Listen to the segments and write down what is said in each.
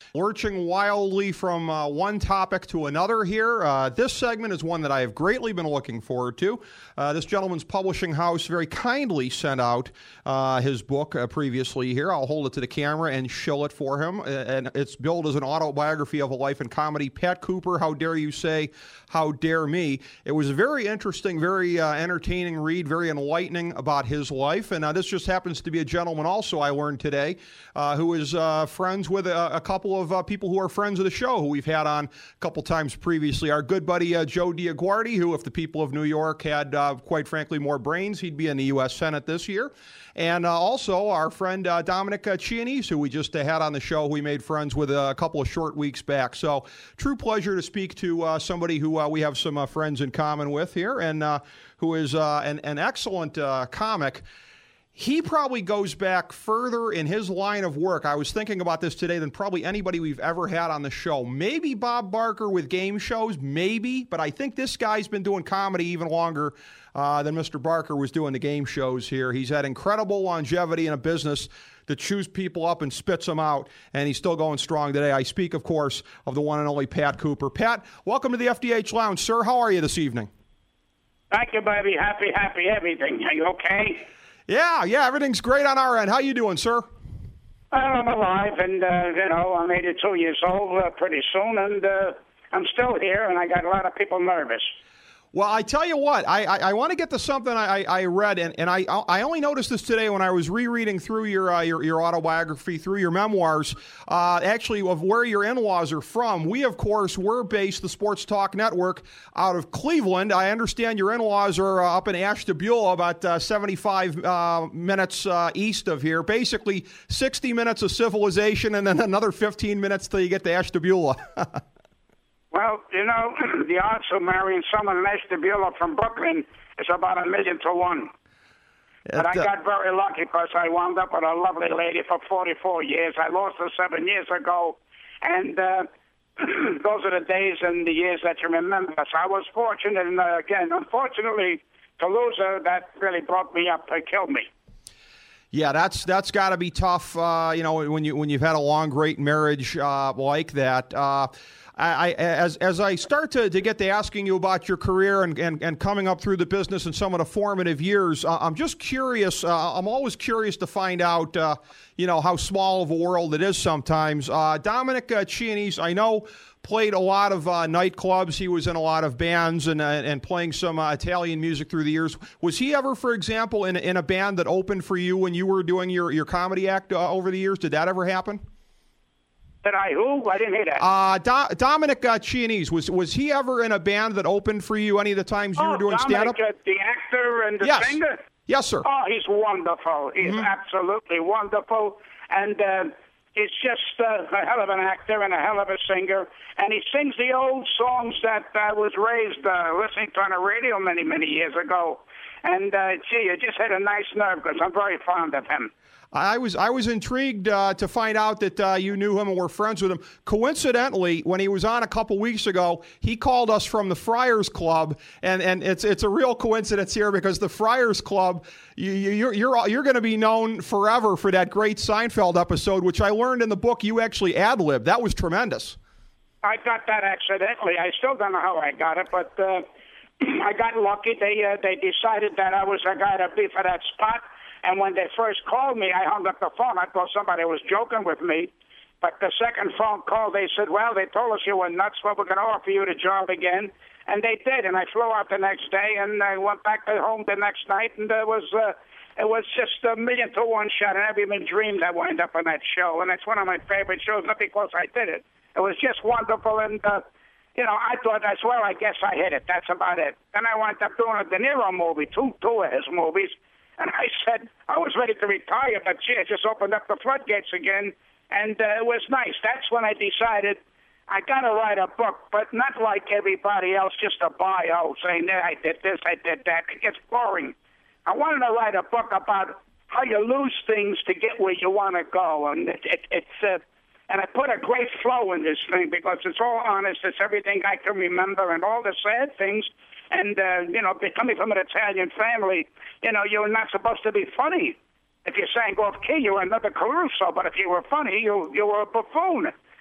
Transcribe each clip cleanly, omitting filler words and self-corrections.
Lurching wildly from one topic to another here. This segment is one that I have greatly been looking forward to. This gentleman's publishing house very kindly sent out his book previously here. I'll hold it to the camera and show it for him. And it's billed as an autobiography of a life in comedy. Pat Cooper, how dare you say, how dare me. It was a very interesting, very entertaining read, very enlightening about his life. And this just happens to be a gentleman also I learned today who is friends with a couple of people who are friends of the show who we've had on a couple times previously. Our good buddy Joe Diaguardi, who if the people of New York had, quite frankly, more brains, he'd be in the U.S. Senate this year. And also our friend Dominic Chianese, who we just had on the show, who we made friends with a couple of short weeks back. So true pleasure to speak to somebody who we have some friends in common with here and who is an excellent comic. He probably goes back further in his line of work. I was thinking about this today than probably anybody we've ever had on the show. Maybe Bob Barker with game shows, maybe, but I think this guy's been doing comedy even longer than Mr. Barker was doing the game shows here. He's had incredible longevity in a business that chews people up and spits them out, and he's still going strong today. I speak, of course, of the one and only Pat Cooper. Pat, welcome to the FDH Lounge, sir. How are you this evening? Thank you, baby. Happy everything. Are you okay? Yeah, everything's great on our end. How you doing, sir? I'm alive, and, I'm 82 years old pretty soon, and I'm still here, and I got a lot of people nervous. Well, I tell you what, I want to get to something I read, and I only noticed this today when I was rereading through your autobiography, through your memoirs, actually of where your in-laws are from. We, of course, we're based, the Sports Talk Network, out of Cleveland. I understand your in-laws are up in Ashtabula, about 75 minutes east of here. Basically, 60 minutes of civilization, and then another 15 minutes till you get to Ashtabula. Well, the odds of marrying someone in Ashtabula from Brooklyn is about 1,000,000 to 1. But I got very lucky because I wound up with a lovely lady for 44 years. I lost her 7 years ago, and those are the days and the years that you remember. So I was fortunate, and again, unfortunately, to lose her, that really brought me up and killed me. Yeah, that's got to be tough. When you've had a long, great marriage like that. As I start to get to asking you about your career and coming up through the business and some of the formative years, I'm just curious. I'm always curious to find out, how small of a world it is sometimes. Dominic Chianese, I know, played a lot of nightclubs. He was in a lot of bands and playing some Italian music through the years. Was he ever, for example, in a band that opened for you when you were doing your comedy act over the years? Did that ever happen? Did I who? I didn't hear that. Dominic Chianese, was he ever in a band that opened for you any of the times you were doing stand-up? The actor and the singer? Yes, sir. Oh, he's wonderful. He's absolutely wonderful. And he's just a hell of an actor and a hell of a singer. And he sings the old songs that I was raised listening to on the radio many, many years ago. And, you just had a nice nerve because I'm very fond of him. I was intrigued to find out that you knew him and were friends with him. Coincidentally, when he was on a couple weeks ago, he called us from the Friars Club, and it's a real coincidence here because the Friars Club, you're going to be known forever for that great Seinfeld episode, which I learned in the book you actually ad-libbed. That was tremendous. I got that accidentally. I still don't know how I got it, but I got lucky. They decided that I was the guy to be for that spot. And when they first called me, I hung up the phone. I thought somebody was joking with me. But the second phone call, they said, well, they told us you were nuts, but we're going to offer you the job again. And they did. And I flew out the next day, and I went back to home the next night, and it was just 1,000,000 to 1 shot. I never even dreamed I'd wind up on that show. And it's one of my favorite shows, not because I did it. It was just wonderful. And, I thought, I guess I hit it. That's about it. Then I wound up doing a De Niro movie, two of his movies. And I said, I was ready to retire, but it just opened up the floodgates again, and it was nice. That's when I decided I got to write a book, but not like everybody else, just a bio saying, I did this, I did that. It gets boring. I wanted to write a book about how you lose things to get where you want to go, and and I put a great flow in this thing because it's all honest. It's everything I can remember and all the sad things. And, coming from an Italian family, you're not supposed to be funny. If you sang off key, you were another Caruso. But if you were funny, you were a buffoon.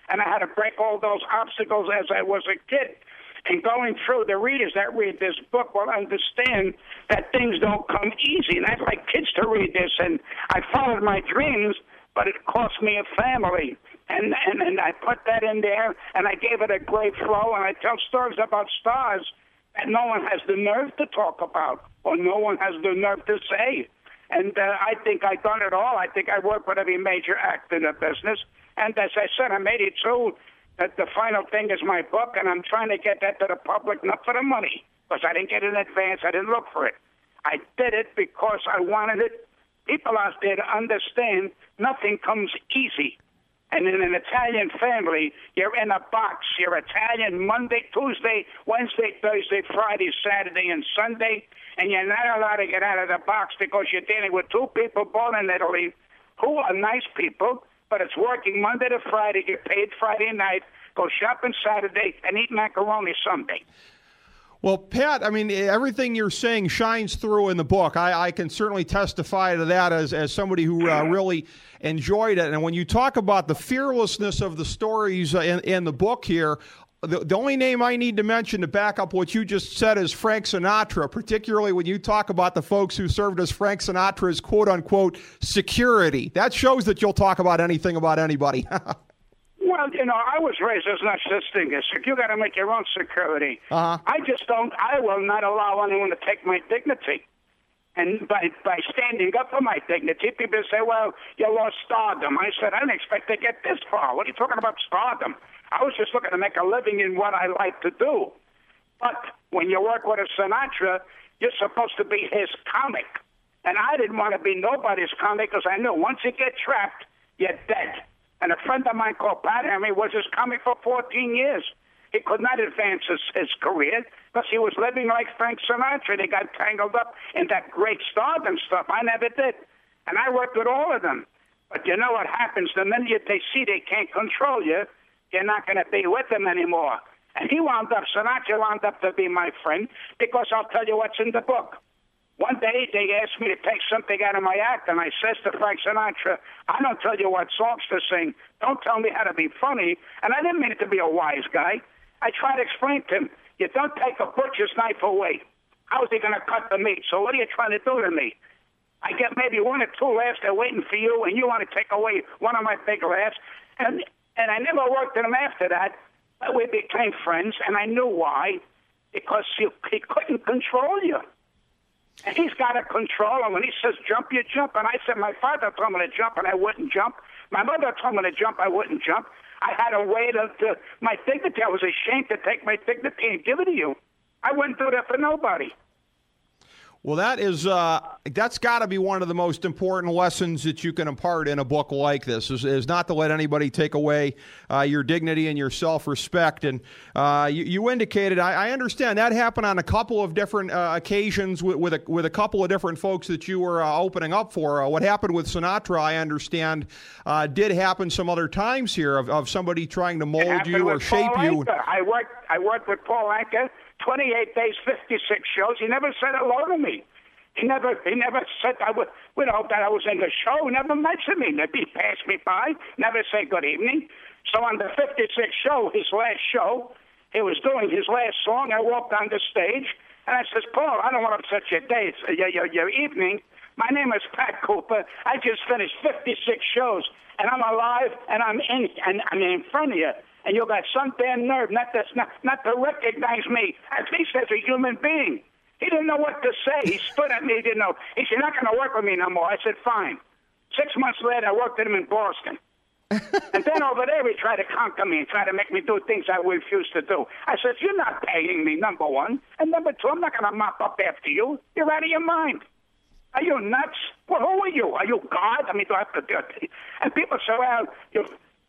and I had to break all those obstacles as I was a kid. And going through, the readers that read this book will understand that things don't come easy. And I'd like kids to read this. And I followed my dreams, but it cost me a family. And I put that in there, and I gave it a great flow. And I tell stories about stars that no one has the nerve to talk about, or no one has the nerve to say. And I think I've done it all. I think I work with every major act in the business. And as I said, I'm 82. The final thing is my book, and I'm trying to get that to the public, not for the money, because I didn't get it in advance. I didn't look for it. I did it because I wanted it. People out there to understand nothing comes easy. And in an Italian family, you're in a box. You're Italian Monday, Tuesday, Wednesday, Thursday, Friday, Saturday, and Sunday, and you're not allowed to get out of the box because you're dealing with two people born in Italy who are nice people, but it's working Monday to Friday, get paid Friday night, go shopping Saturday, and eat macaroni Sunday. Well, Pat, I mean, everything you're saying shines through in the book. I can certainly testify to that as somebody who really enjoyed it. And when you talk about the fearlessness of the stories in the book here, the only name I need to mention to back up what you just said is Frank Sinatra, particularly when you talk about the folks who served as Frank Sinatra's quote-unquote security. That shows that you'll talk about anything about anybody. Well, I was raised as no such thing as you got to make your own security. Uh-huh. I will not allow anyone to take my dignity. And by standing up for my dignity, people say, well, you lost stardom. I said, I didn't expect to get this far. What are you talking about stardom? I was just looking to make a living in what I like to do. But when you work with a Sinatra, you're supposed to be his comic. And I didn't want to be nobody's comic because I knew once you get trapped, you're dead. And a friend of mine called Pat Emery was his comic for 14 years. He could not advance his career because he was living like Frank Sinatra. They got tangled up in that great stardom stuff. I never did. And I worked with all of them. But you know what happens? The minute they see they can't control you, you're not going to be with them anymore. And Sinatra wound up to be my friend because I'll tell you what's in the book. One day they asked me to take something out of my act, and I says to Frank Sinatra, I don't tell you what songs to sing. Don't tell me how to be funny. And I didn't mean it to be a wise guy. I tried to explain to him, you don't take a butcher's knife away. How is he going to cut the meat? So what are you trying to do to me? I get maybe one or two laughs they're waiting for you, and you want to take away one of my big laughs. And I never worked with him after that. But we became friends, and I knew why. Because he couldn't control you. And he's got to control him. When he says jump, you jump. And I said, my father told me to jump, and I wouldn't jump. My mother told me to jump, I wouldn't jump. I had a way to my dignity. I was ashamed to take my dignity and give it to you. I wouldn't do that for nobody. Well, that's got to be one of the most important lessons that you can impart in a book like this, is not to let anybody take away your dignity and your self-respect. And you indicated, I understand, that happened on a couple of different occasions with a couple of different folks that you were opening up for. What happened with Sinatra, I understand, did happen some other times here of somebody trying to mold you or shape you. I worked with Paul Anka. 28 days, 56 shows. He never said hello to me. He never said that I was in the show. He never mentioned me. He passed me by, never said good evening. So on the 56th show, his last show, he was doing his last song. I walked on the stage, and I says, Paul, I don't want to upset your day, your evening. My name is Pat Cooper. I just finished 56 shows, and I'm alive, and I'm in front of you. And you got some damn nerve not to recognize me, at least as a human being. He didn't know what to say. He stood at me. He didn't know. He said, you're not going to work with me no more. I said, fine. 6 months later, I worked with him in Boston. And then over there, he tried to conquer me and try to make me do things I refused to do. I said, you're not paying me, number one. And number two, I'm not going to mop up after you. You're out of your mind. Are you nuts? Well, who are you? Are you God? I mean, do I have to do it? And people say, well, you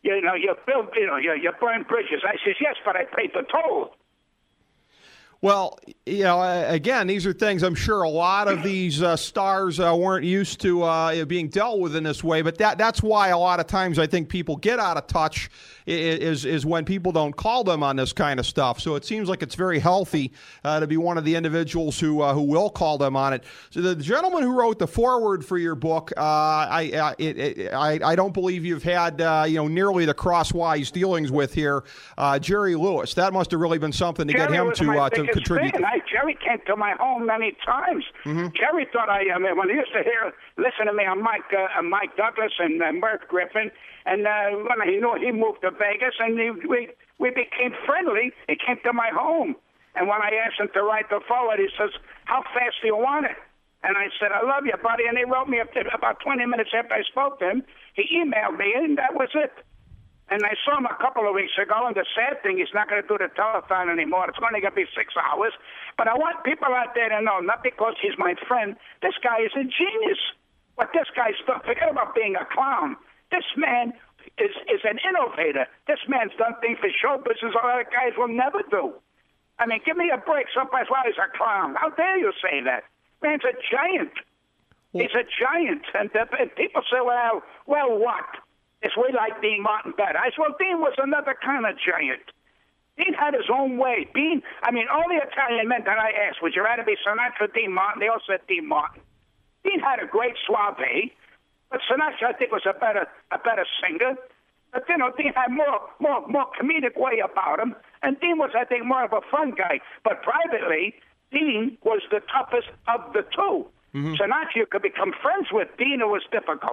burn bridges. I says, yes, but I paid the toll. Well, again, these are things I'm sure a lot of these stars weren't used to being dealt with in this way. But that's why a lot of times I think people get out of touch is when people don't call them on this kind of stuff. So it seems like it's very healthy to be one of the individuals who will call them on it. So the gentleman who wrote the foreword for your book, I don't believe you've had nearly the crosswise dealings with here, Jerry Lewis. That must have really been something to get him to contribute. Jerry came to my home many times. Mm-hmm. Jerry thought when he used to listen to me on Mike Douglas and Merv Griffin, and when he knew he moved to Vegas, and we became friendly, he came to my home. And when I asked him to write the foreword, he says, "How fast do you want it?" And I said, "I love you, buddy." And he wrote me about 20 minutes after I spoke to him. He emailed me, and that was it. And I saw him a couple of weeks ago, and the sad thing, he's not going to do the telethon anymore. It's going to be 6 hours. But I want people out there to know, not because he's my friend, this guy is a genius. What this guy's done, forget about being a clown. This man is an innovator. This man's done things for show business other guys will never do. I mean, give me a break. Somebody's, well, he's a clown. How dare you say that? Man's a giant. He's a giant. And people say, well, what? It's we like Dean Martin better. I said, well, Dean was another kind of giant. Dean had his own way. All the Italian men that I asked, would you rather be Sinatra or Dean Martin? They all said Dean Martin. Dean had a great suave, but Sinatra, I think, was a better singer. But, Dean had more comedic way about him. And Dean was, I think, more of a fun guy. But privately, Dean was the toughest of the two. Mm-hmm. Sinatra you could become friends with. Dean, it was difficult.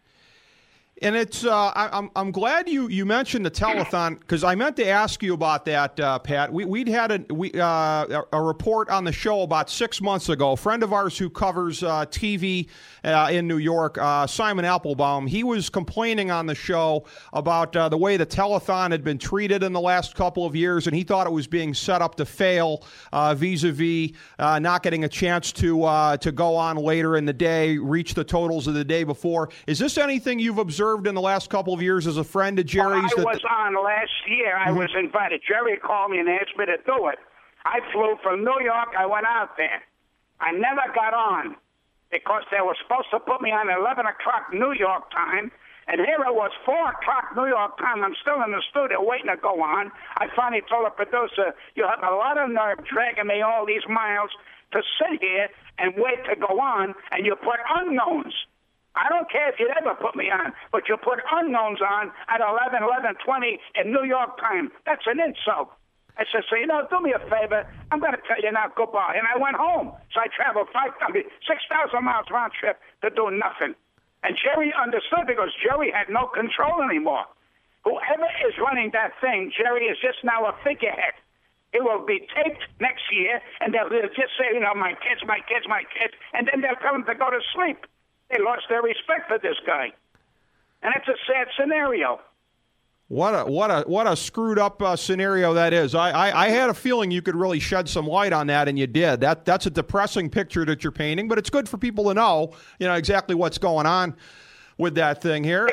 And it's I'm glad you mentioned the telethon, because I meant to ask you about that, Pat. We'd had a report on the show about 6 months ago. A friend of ours who covers TV in New York, Simon Applebaum, he was complaining on the show about the way the telethon had been treated in the last couple of years, and he thought it was being set up to fail vis-a-vis not getting a chance to go on later in the day, reach the totals of the day before. Is this anything you've observed in the last couple of years as a friend of Jerry's? I was on last year. I was invited. Jerry called me and asked me to do it. I flew from New York. I went out there. I never got on because they were supposed to put me on 11 o'clock New York time, and here it was 4 o'clock New York time. I'm still in the studio waiting to go on. I finally told the producer, you have a lot of nerve dragging me all these miles to sit here and wait to go on, and you put unknowns. I don't care if you'd ever put me on, but you put unknowns on at 11:20 in New York time. That's an insult. I said, so, do me a favor. I'm going to tell you now goodbye. And I went home. So I traveled 6,000 miles round trip to do nothing. And Jerry understood because Jerry had no control anymore. Whoever is running that thing, Jerry is just now a figurehead. It will be taped next year, and they'll just say, my kids, and then they'll tell them to go to sleep. They lost their respect for this guy, and it's a sad scenario. What a screwed up scenario that is. I had a feeling you could really shed some light on that, and you did. That's a depressing picture that you're painting, but it's good for people to know, exactly what's going on with that thing here.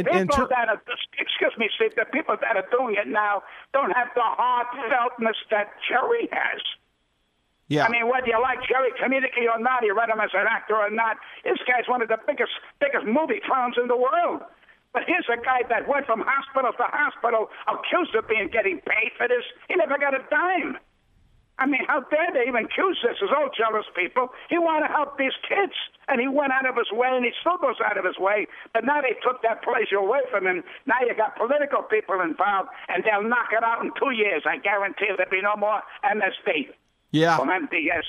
Excuse me, Steve, the people that are doing it now don't have the heartfeltness that Jerry has. Yeah. I mean, whether you like Jerry comedically or not, you read him as an actor or not, this guy's one of the biggest movie clowns in the world. But here's a guy that went from hospital to hospital, accused of getting paid for this. He never got a dime. I mean, how dare they even accuse this? As all jealous people. He wanted to help these kids, and he went out of his way, and he still goes out of his way. But now they took that pleasure away from him. Now you got political people involved, and they'll knock it out in 2 years. I guarantee there'll be no more MSD. Yeah. From MDS.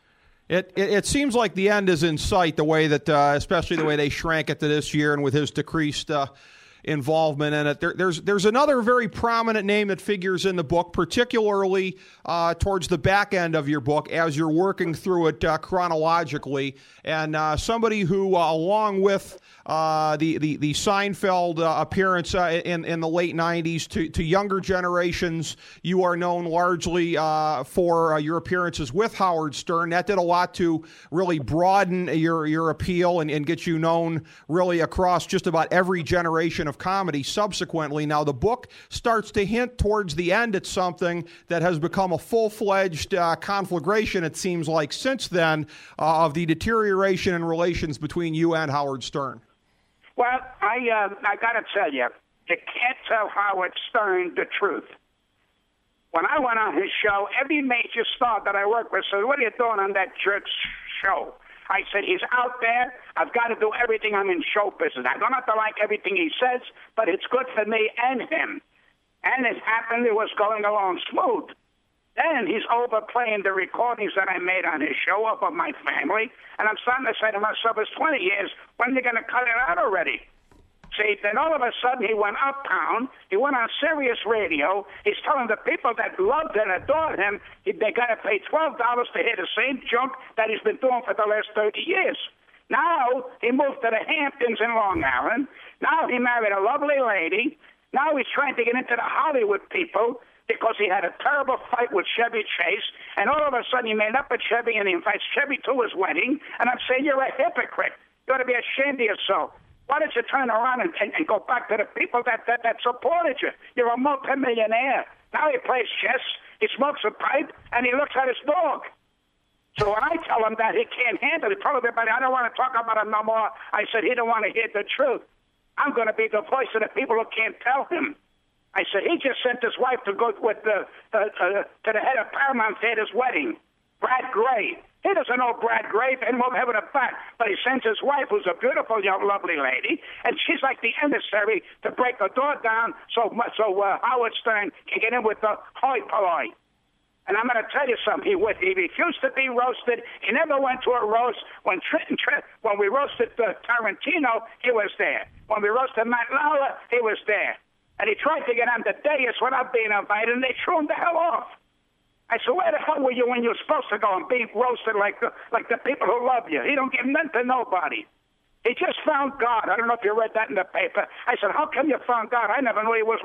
It seems like the end is in sight, the way that, especially the way they shrank it to this year, and with his decreased involvement in it. There's another very prominent name that figures in the book, particularly towards the back end of your book as you're working through it chronologically, and somebody who, along with the Seinfeld appearance in the late 90s to younger generations, you are known largely for your appearances with Howard Stern. That did a lot to really broaden your appeal and get you known really across just about every generation of comedy subsequently. Now, the book starts to hint towards the end at something that has become a full-fledged conflagration, it seems like, since then, of the deterioration in relations between you and Howard Stern. Well, I got to tell you, You can't tell Howard Stern the truth. When I went on his show, every major star that I worked with said, what are you doing on that jerk show? I said, he's out there. I've got to do everything. I'm in show business. I don't have to like everything he says, but it's good for me and him. And it happened. It was going along smooth. Then he's overplaying the recordings that I made on his show of my family. And I'm starting to say to myself, it's 20 years. When are they going to cut it out already? See, then all of a sudden he went uptown. He went on Sirius Radio. He's telling the people that loved and adored him they got to pay $12 to hear the same junk that he's been doing for the last 30 years. Now he moved to the Hamptons in Long Island. Now he married a lovely lady. Now he's trying to get into the Hollywood people because he had a terrible fight with Chevy Chase. And all of a sudden he made up with Chevy and he invites Chevy to his wedding. And I'm saying, you're a hypocrite. You ought to be ashamed of yourself. Why don't you turn around and go back to the people that supported you? You're a multimillionaire. Now he plays chess, he smokes a pipe, and he looks at his dog. So when I tell him that he can't handle it, tell everybody, I don't want to talk about him no more. I said, he don't want to hear the truth. I'm going to be the voice of the people who can't tell him. I said, he just sent his wife to go with to the head of Paramount Theater's wedding, Brad Gray. He doesn't know Brad Gray, and won't have it a fact, but he sends his wife, who's a beautiful, young, lovely lady, and she's like the emissary to break the door down so Howard Stern can get in with the hoi polloi. And I'm going to tell you something. He refused to be roasted. He never went to a roast. When we roasted Tarantino, he was there. When we roasted Matt Lauer, he was there. And he tried to get on the dais without being invited, and they threw him the hell off. I said, where the hell were you when you were supposed to go and be roasted like the people who love you? He don't give nothing to nobody. He just found God. I don't know if you read that in the paper. I said, how come you found God? I never knew he was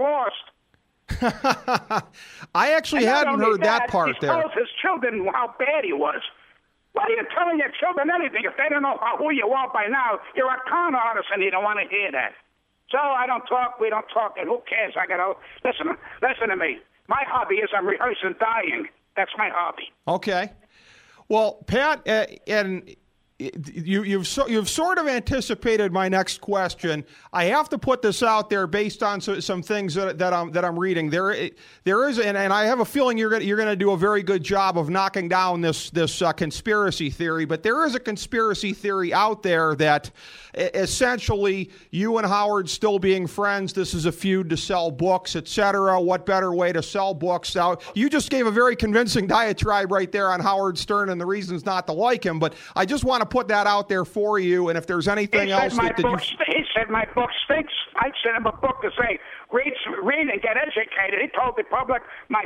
lost. I actually hadn't heard that part he there. He told his children how bad he was. Why are you telling your children anything? If they don't know who you are by now, you're a con artist and you don't want to hear that. So I don't talk, we don't talk, and who cares? I got to listen to me. My hobby is I'm rehearsing dying. That's my hobby. Okay. Well, Pat, and you've sort of anticipated my next question. I have to put this out there based on some things that I'm reading. There is, and I have a feeling you're going to do a very good job of knocking down this conspiracy theory. But there is a conspiracy theory out there that essentially you and Howard still being friends. This is a feud to sell books, etc. What better way to sell books? Now, you just gave a very convincing diatribe right there on Howard Stern and the reasons not to like him. But I just want to put that out there for you. And if there's anything else he said my book stinks. I sent him a book to say read and get educated. He told the public my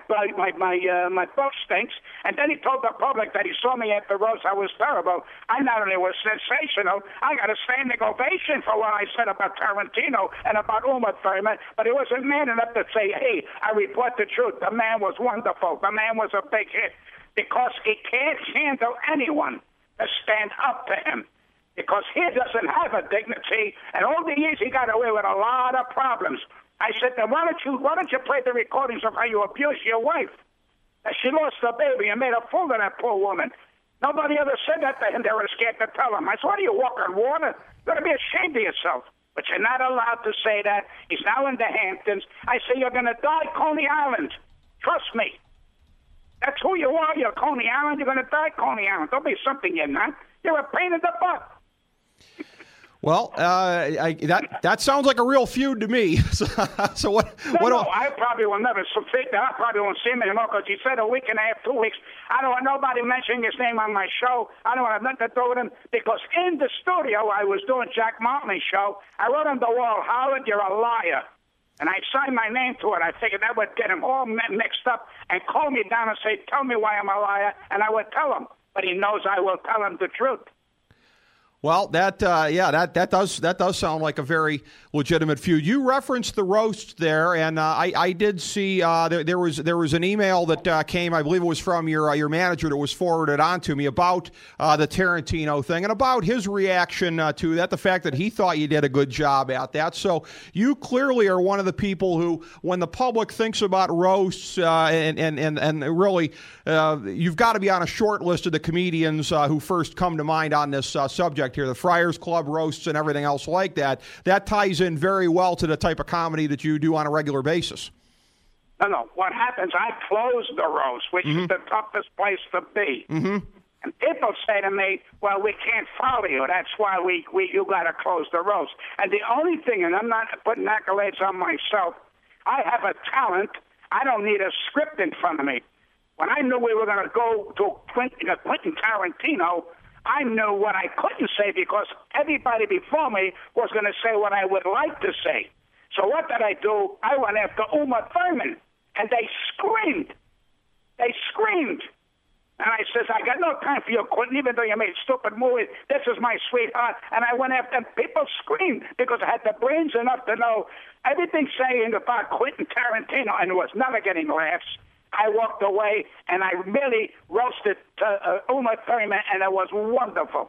book stinks, and then he told the public that he saw me at the roast. I was terrible. I not only was sensational, I got a standing ovation for what I said about Tarantino and about Uma Thurman, but he wasn't man enough to say, hey, I report the truth. The man was wonderful. The man was a big hit, because he can't handle anyone to stand up to him, because he doesn't have a dignity, and all the years he got away with a lot of problems. I said, then why don't you play the recordings of how you abused your wife? She lost her baby and made a fool of that poor woman. Nobody ever said that to him. They were scared to tell him. I said, why do you walk on water? You ought to be ashamed of yourself. But you're not allowed to say that. He's now in the Hamptons. I say, you're going to die Coney Island. Trust me. That's who you are. You're Coney Island. You're going to die Coney Island. Don't be something you're not. You're a pain in the butt. Well, that sounds like a real feud to me. So what? No, I probably will never see that. I probably won't see him anymore, because he said a week and a half, 2 weeks. I don't want nobody mentioning his name on my show. I don't want nothing to do with him, because in the studio I was doing Jack Martley's show. I wrote on the wall, Howard, you're a liar. And I signed my name to it. I figured that would get him all mixed up and call me down and say, tell me why I'm a liar, and I would tell him. But he knows I will tell him the truth. Well, that does sound like a very legitimate feud. You referenced the roast there, and I did see there was an email that came. I believe it was from your manager that was forwarded on to me about the Tarantino thing and about his reaction to that. The fact that he thought you did a good job at that. So you clearly are one of the people who, when the public thinks about roasts, and really, you've got to be on a short list of the comedians who first come to mind on this subject. here, the Friars Club roasts and everything else like that. That ties in very well to the type of comedy that you do on a regular basis. No. What happens, I close the roast, which is the toughest place to be. Mm-hmm. And people say to me, well, we can't follow you. That's why you got to close the roast. And the only thing, and I'm not putting accolades on myself, I have a talent. I don't need a script in front of me. When I knew we were going to go to Quentin Tarantino, I knew what I couldn't say because everybody before me was going to say what I would like to say. So what did I do? I went after Uma Thurman, and they screamed. They screamed. And I says, I got no time for you, Quentin, even though you made stupid movies. This is my sweetheart. And I went after them. People screamed because I had the brains enough to know everything saying about Quentin Tarantino, and it was never getting laughs. I walked away, and I really roasted Uma Thurman, and it was wonderful.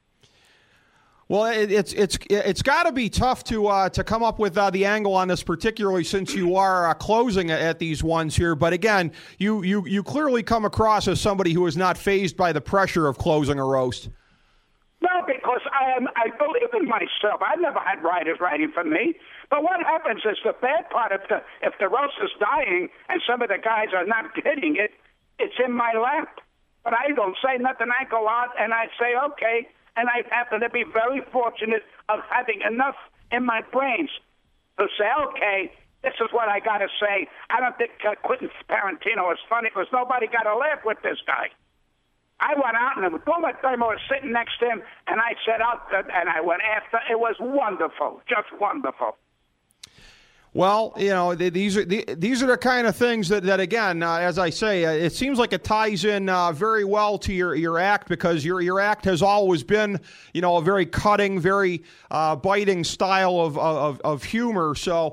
Well, it's got to be tough to come up with the angle on this, particularly since you are closing at these ones here. But again, you clearly come across as somebody who is not fazed by the pressure of closing a roast. No, because I believe in myself. I've never had writers writing for me. But what happens is the bad part, if the roast is dying and some of the guys are not hitting it, it's in my lap. But I don't say nothing. I go out and I say, okay. And I happen to be very fortunate of having enough in my brains to say, okay, this is what I got to say. I don't think Quentin Tarantino is funny because nobody got a laugh with this guy. I went out and Uma Thurman was sitting next to him, and I said out and I went after. It was wonderful, just wonderful. Well, you know, these are the kind of things that again, as I say, it seems like it ties in very well to your act because your act has always been, you know, a very cutting, very biting style of humor. So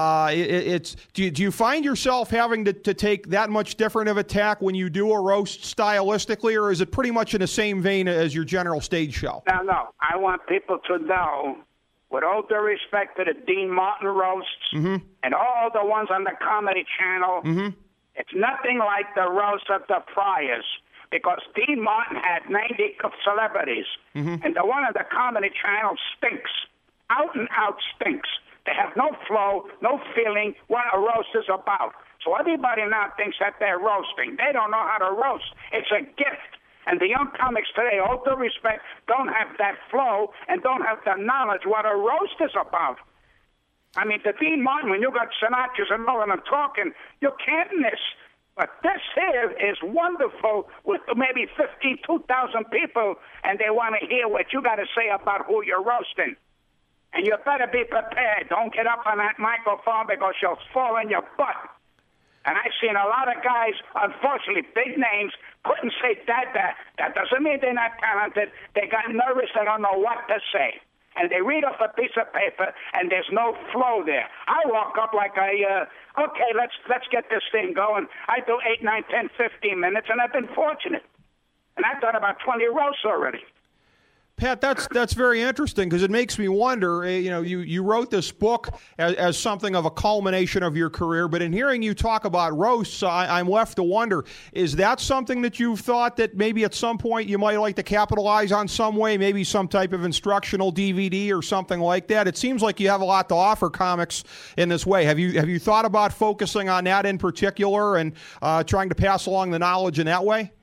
do you find yourself having to take that much different of attack when you do a roast stylistically, or is it pretty much in the same vein as your general stage show? No. I want people to know, with all due respect to the Dean Martin roasts and all the ones on the Comedy Channel, it's nothing like the roast of the Friars because Dean Martin had 90 celebrities, and the one on the Comedy Channel stinks, out and out stinks. They have no flow, no feeling what a roast is about. So everybody now thinks that they're roasting. They don't know how to roast. It's a gift. And the young comics today, all due respect, don't have that flow and don't have the knowledge what a roast is about. I mean, the Dean Martin, when you got Sinatra's and all of them talking, you can't miss. But this here is wonderful with maybe 2,000 people, and they want to hear what you got to say about who you're roasting. And you better be prepared. Don't get up on that microphone because you'll fall in your butt. And I've seen a lot of guys, unfortunately, big names, couldn't say that. That doesn't mean they're not talented. They got nervous. They don't know what to say. And they read off a piece of paper, and there's no flow there. I walk up like okay, let's get this thing going. I do 8, 9, 10, 15 minutes, and I've been fortunate. And I've done about 20 roasts already. Pat, that's very interesting because it makes me wonder, you know, you wrote this book as something of a culmination of your career, but in hearing you talk about roasts, I'm left to wonder, is that something that you've thought that maybe at some point you might like to capitalize on some way, maybe some type of instructional DVD or something like that? It seems like you have a lot to offer comics in this way. Have you thought about focusing on that in particular and trying to pass along the knowledge in that way?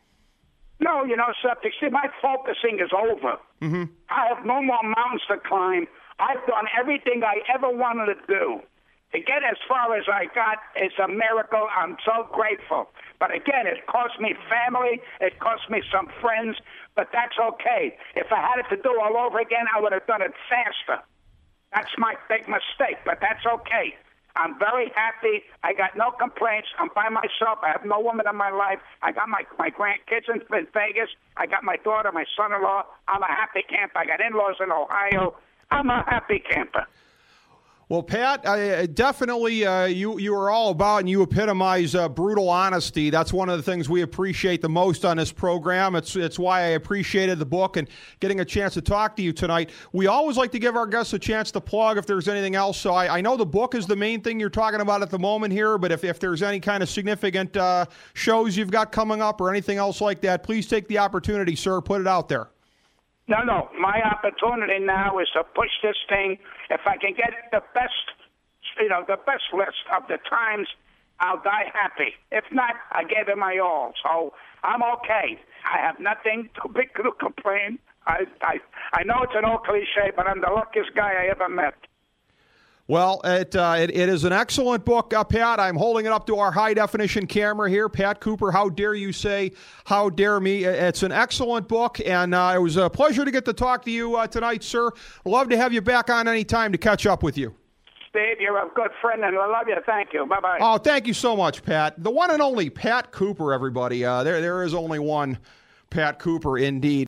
No, you know something. See, my focusing is over. I have no more mountains to climb. I've done everything I ever wanted to do. To get as far as I got is a miracle. I'm so grateful. But again, it cost me family. It cost me some friends. But that's okay. If I had it to do all over again, I would have done it faster. That's my big mistake, but that's okay. I'm very happy. I got no complaints. I'm by myself. I have no woman in my life. I got my grandkids in Vegas. I got my daughter, my son-in-law. I'm a happy camper. I got in-laws in Ohio. I'm a happy camper. Well, Pat, definitely you are all about and you epitomize brutal honesty. That's one of the things we appreciate the most on this program. It's why I appreciated the book and getting a chance to talk to you tonight. We always like to give our guests a chance to plug if there's anything else. So I know the book is the main thing you're talking about at the moment here, but if there's any kind of significant shows you've got coming up or anything else like that, please take the opportunity, sir. Put it out there. No. My opportunity now is to push this thing. If I can get the best list of the times, I'll die happy. If not, I gave it my all. So I'm okay. I have nothing to complain. I know it's an old cliche, but I'm the luckiest guy I ever met. Well, it is an excellent book, Pat. I'm holding it up to our high-definition camera here. Pat Cooper, How Dare You Say, How Dare Me. It's an excellent book, and it was a pleasure to get to talk to you tonight, sir. Love to have you back on any time to catch up with you. Steve, you're a good friend, and I love you. Thank you. Bye-bye. Oh, thank you so much, Pat. The one and only Pat Cooper, everybody. There is only one Pat Cooper, indeed.